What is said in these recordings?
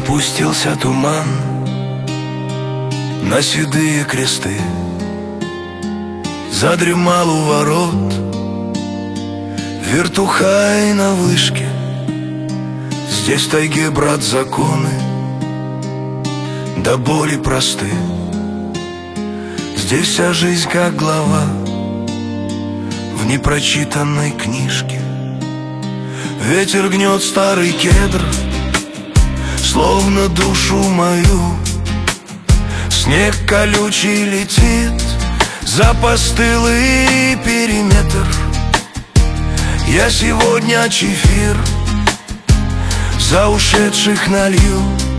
Опустился туман на седые кресты, задремал у ворот вертухай на вышке. Здесь в тайге, брат, законы до боли просты. Здесь вся жизнь как глава в непрочитанной книжке. Ветер гнет старый кедр, словно душу мою. Снег колючий летит за постылый периметр. Я сегодня чефир за ушедших налью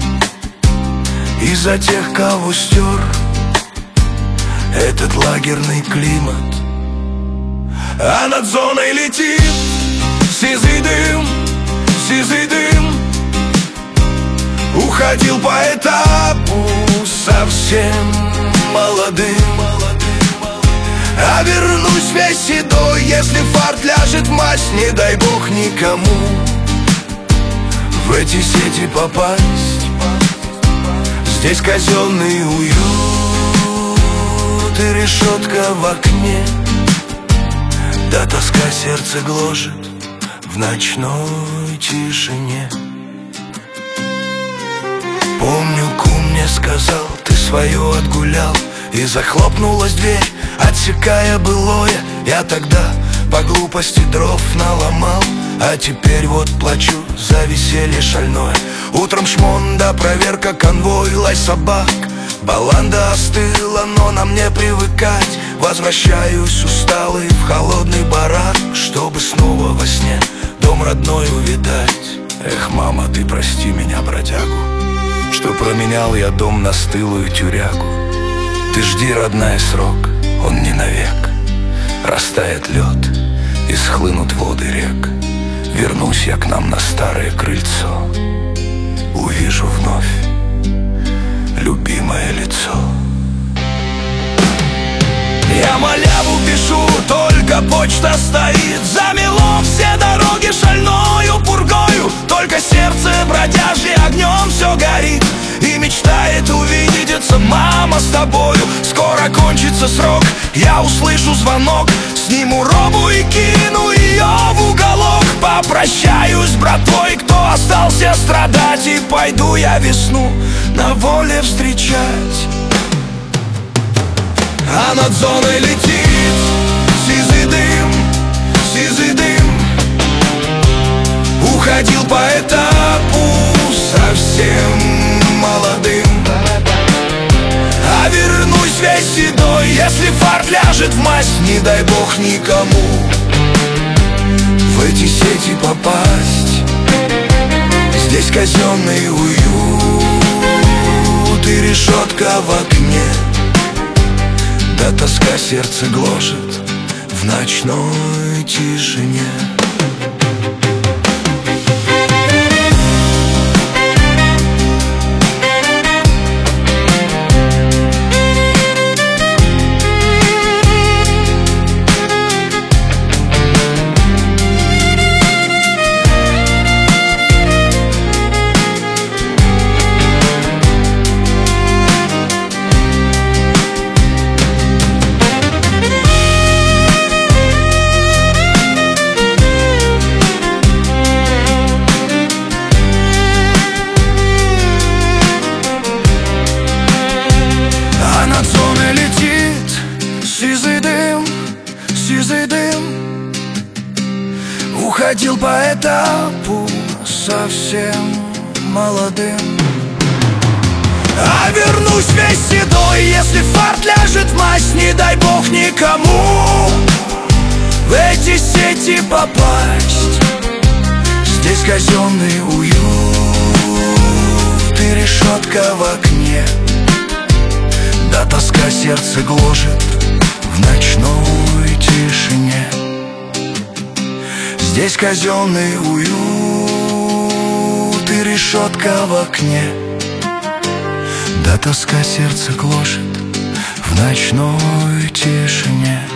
и за тех, кого стер этот лагерный климат. А над зоной летит сизый дым, сизый дым. Уходил по этапу совсем молодым, а вернусь весь седой, если фарт ляжет в мазь. Не дай бог никому в эти сети попасть. Здесь казенный уют и решетка в окне, да тоска сердце гложет в ночной тишине. Помню, кум мне сказал: ты свое отгулял. И захлопнулась дверь, отсекая былое. Я тогда по глупости дров наломал, а теперь вот плачу за веселье шальное. Утром шмон да проверка, конвой, лай собак. Баланда остыла, но на мне привыкать. Возвращаюсь усталый в холодный барак, чтобы снова во сне дом родной увидать. Эх, мама, ты прости меня, бродягу, что променял я дом на стылую тюрягу. Ты жди, родная, срок, он не навек. Растает лед и схлынут воды рек. Вернусь я к нам на старое крыльцо, увижу вновь любимое лицо. Я маляву пишу, только почта стоит. Замело все дороги шальною пургою. Только сердце бродяжье огнем все горит и мечтает увидеться мама с тобою. Скоро кончится срок, я услышу звонок, сниму робу и кину ее в уголок. Попрощаюсь с братвой, кто остался страдать, и пойду я весну на воле встречать. А над зоной летит сизый дым, сизый дым. Уходил по этапу совсем молодым, а вернусь весь седой, если фарт ляжет в мазь. Не дай бог никому в эти сети попасть. Здесь казенный уют и решетка в окне, да тоска сердце гложет в ночной тишине. Сизый дым. Уходил по этапу совсем молодым, а вернусь весь седой, если фарт ляжет в мазь. Не дай бог никому в эти сети попасть. Здесь казенный уют и решетка в окне, да тоска сердце гложет в ночной тишине. Здесь казенный уют и решетка в окне, да тоска сердце гложет в ночной тишине.